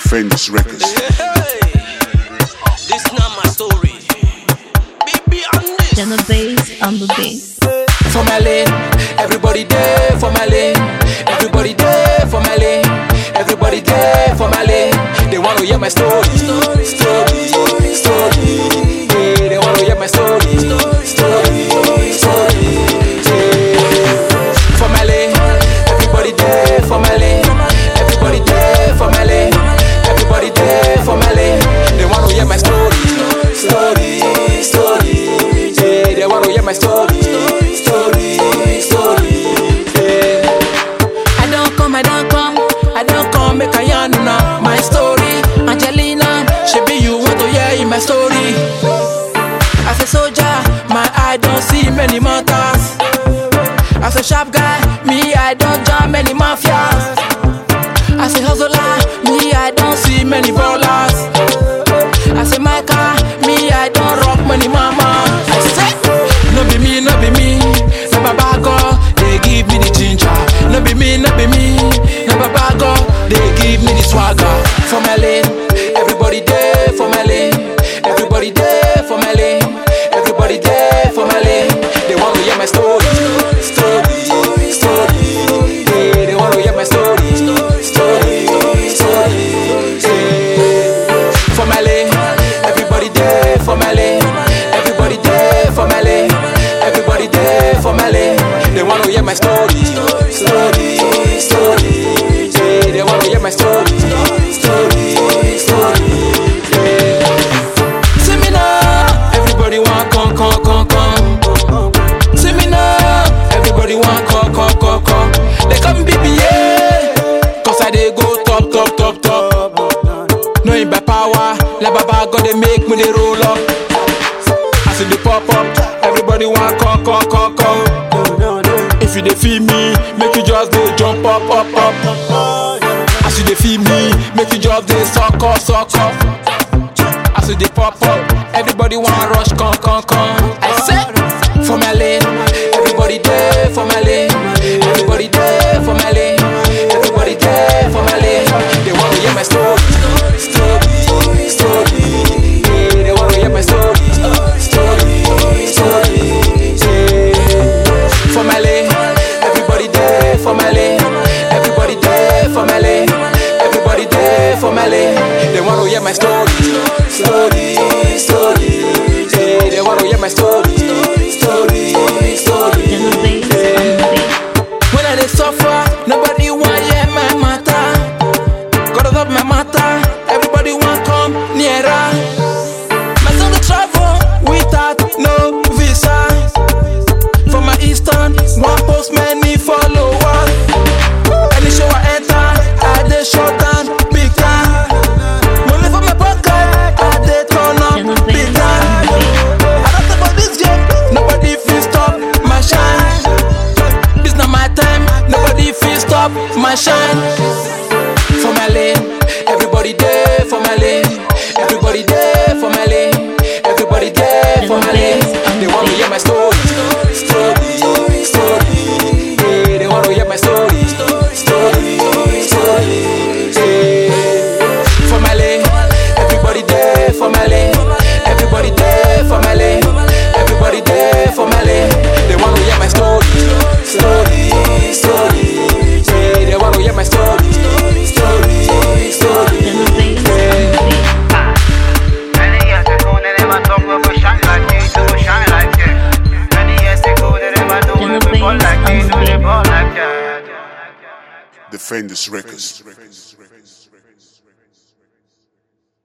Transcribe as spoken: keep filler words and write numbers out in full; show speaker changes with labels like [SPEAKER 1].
[SPEAKER 1] Defenders Records.
[SPEAKER 2] Hey, this not my story. Baby, on this.
[SPEAKER 3] Then the bass on the bass.
[SPEAKER 4] For my lane, everybody there for my lane. Everybody there for my lane. Everybody there for my lane. They wanna hear my story, story, story, story. Yeah, they wanna hear my story, story, story, story. Yeah. For my lane, everybody there for my lane. Everybody there for my lane. Everybody there for my lane. They wanna hear my story, story, story. Yeah, they wanna hear my story, story, story. Yeah. I don't come, I don't come, I don't come. Make a yarn now. My story, Angelina. She be you want to hear in my story. As a soldier, my eye don't see many mountains. As a sharp guy, me I don't jam many mafias. As a hustler, me I don't see many ballers. As a maker, me I don't rock many mama. I say, no be me, no be me, no baba God, they give me the ginger. No be me, no be me, no baba God, they give me the swagger. For my lane, everybody there for my lane. Everybody there for my lane. Everybody there for my lane. They want to hear my story, story, story. Yeah, they want to hear my story, story, story. Yeah. For my lane, everybody there for my lane. Everybody there for my lane. Everybody there for my lane. They want to hear my story, story, story. Yeah, they want to hear my story, story, story. Yeah. See me now, everybody want come, come, come, come. See me now, everybody want come, come, come, come. They come B B A, cause I they go top, top, top, top. No in by power, like Baba God they make me they roll up. I see the pop up, everybody want come, come, come, come. If you they feel me, make you just they jump up, up, up. As you they feel me, make you just they suck up, suck up. As you they pop up, everybody want rush, come, come, come. I said, for my lane, everybody there for my lane. Everybody there for my lane. Everybody there for my lane. They want to hear my story, story, story. Yeah, they want to hear my story, story, story. Yeah. For my lane, everybody there for my lane. Everybody there for my lane. Everybody there for my lane. They want to hear my story, story, story. Yeah, they want to hear my story, story, story.
[SPEAKER 3] Then the bass on the bass.
[SPEAKER 4] When I dey suffer, nobody want hear my matter. God love my matter, everybody want come nearer. My son dey travel without no visa. For my eastern, one post many followers. Any show I enter, I dey shut down big time. Money for my pocket, I dey turn up big time. I don't talk about this game, nobody fit stop my shine. This not my time, nobody fit stop my shine. For my lane, everybody there for my lane. Everybody there for my lane. Everybody there for my lane. They want to hear my story, story, story. Yeah, they want to hear my story, story, story. Yeah. For my lane, everybody there for my lane. Everybody there for my lane. Everybody there for my lane. They want to hear my story, story, story. Yeah, they want to hear my story, story, story.
[SPEAKER 3] Then the bass on the bass.
[SPEAKER 5] Many years ago, they never thought we would shine like this, we would shine like that. Many years ago, they never thought we would fall like this, we would fall like that.
[SPEAKER 1] Defenders Records.